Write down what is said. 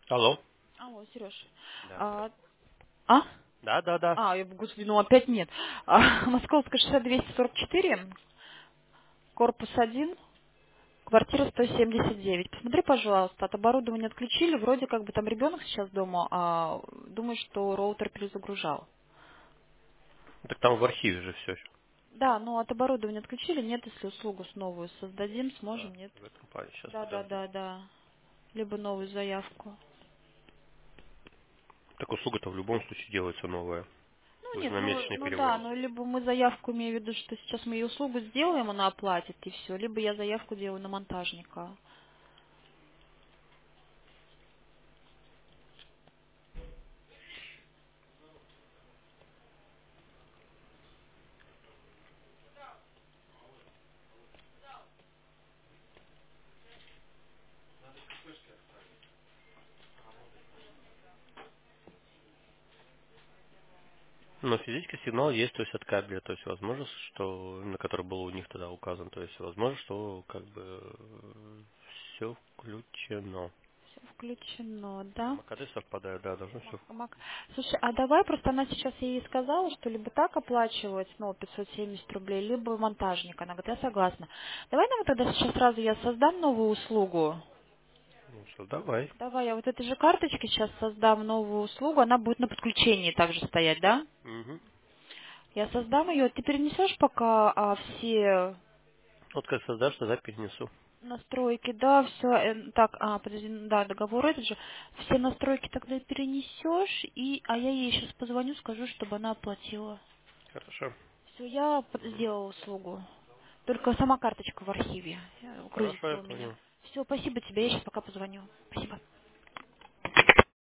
Алло. Алло, Сереж. Да. А? А? Да, да, да. Господи, ну опять нет. Московская 6244, корпус 1, квартира 179. Посмотри, пожалуйста, от оборудования отключили. Вроде как бы там ребенок сейчас дома, а думаю, что роутер перезагружал. Так там в архиве же все. Да, но от оборудования отключили. Нет, если услугу с новую создадим, Да, сможем, нет. в этом плане. Сейчас, Да, да, подожди. да, да. Либо новую заявку. Так услуга-то в любом случае делается новая. Ну Вы же нет, на месячный ну да, переводите. ну либо мы заявку, имею в виду, что сейчас мы ей услугу сделаем, она оплатит и все, либо я заявку делаю на монтажника. Но физический сигнал есть, то есть от кабеля. То есть возможно, что на который был у них тогда указан. То есть возможно, что как бы все включено. Все включено, да? Там АКД совпадают, да, должно все. Слушай, а давай просто она сейчас я ей сказала, что либо так оплачивать, ну, 570 рублей, либо монтажник. Она говорит, я согласна. Давай нам тогда сейчас сразу я создам новую услугу. Ну что, давай. Давай я вот этой же карточки сейчас создам новую услугу, она будет на подключении также стоять, да? Угу. Я создам ее, ты перенесешь пока все Вот как создашь, тогда перенесу. настройки, да, все, так, подожди, да, договор этот же, все настройки тогда перенесешь, а я ей сейчас позвоню, скажу, чтобы она оплатила. Хорошо. Все, я сделала услугу. Только сама карточка в архиве Хорошо, я грузится у меня. понял. Все, спасибо тебе, я сейчас пока позвоню. Спасибо.